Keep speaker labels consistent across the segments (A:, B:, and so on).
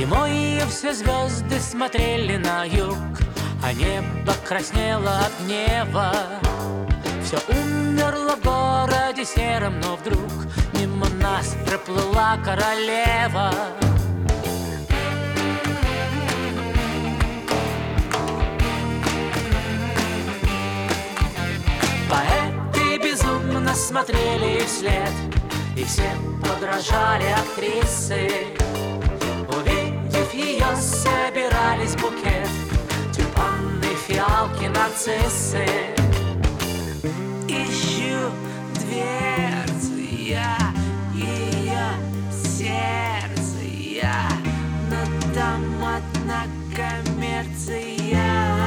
A: Зимой все звезды смотрели на юг, а небо краснело от гнева. Все умерло в городе сером, но вдруг мимо нас проплыла королева. Поэты безумно смотрели вслед, и все подражали актрисе. Увидев ее, собирались букет, тюльпаны, фиалки, нарциссы. Ищу дверцы я, ее сердце я, но там одна коммерция.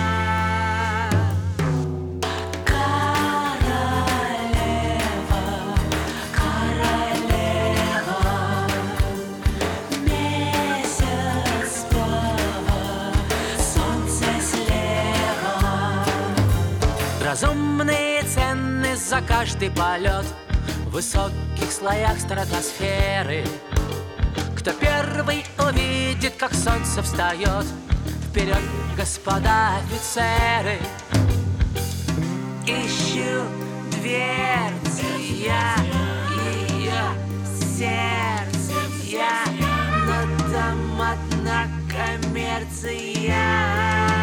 A: Разумные цены за каждый полет в высоких слоях стратосферы. Кто первый увидит, как солнце встает, вперед, господа офицеры! Ищу дверцы я, ее сердце я, но там одна коммерция.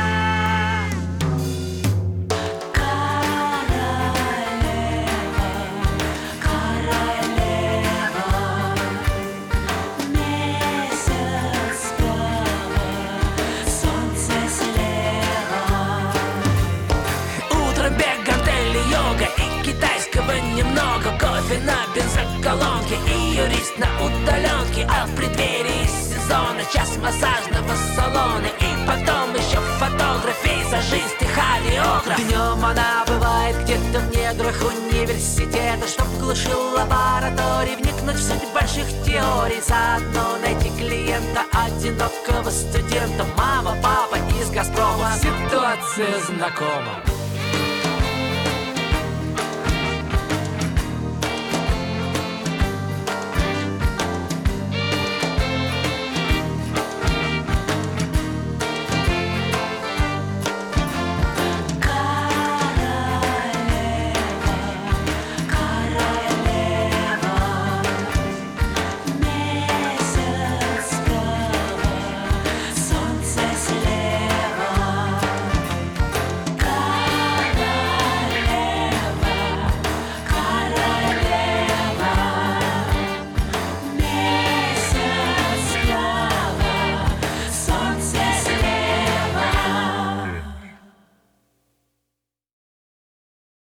A: Немного кофе на бензоколонке и юрист на удаленке, а в преддверии сезона час массажного салона, и потом еще фотографии, визажисты, хореограф. Днем она бывает где-то в недрах университета, чтоб в глуши лабораторий вникнуть в суть больших теорий, заодно найти клиента, одинокого студента. Мама, папа из Газпрома, ситуация знакома.